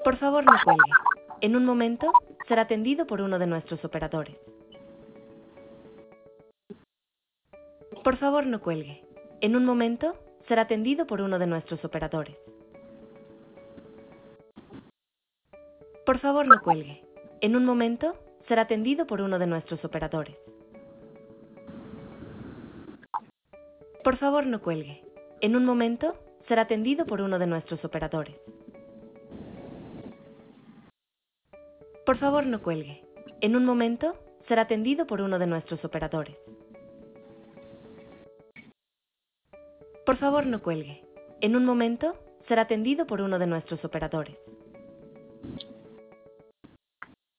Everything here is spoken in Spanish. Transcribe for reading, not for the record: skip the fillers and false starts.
Por favor, no cuelgue. En un momento será atendido por uno de nuestros operadores. Por favor, no cuelgue. En un momento será atendido por uno de nuestros operadores. Por favor, no cuelgue. En un momento será atendido por uno de nuestros operadores. Por favor, no cuelgue. En un momento será atendido por uno de nuestros operadores. Por favor, no cuelgue. En un momento será atendido por uno de nuestros operadores. Por favor, no cuelgue. En un momento será atendido por uno de nuestros operadores.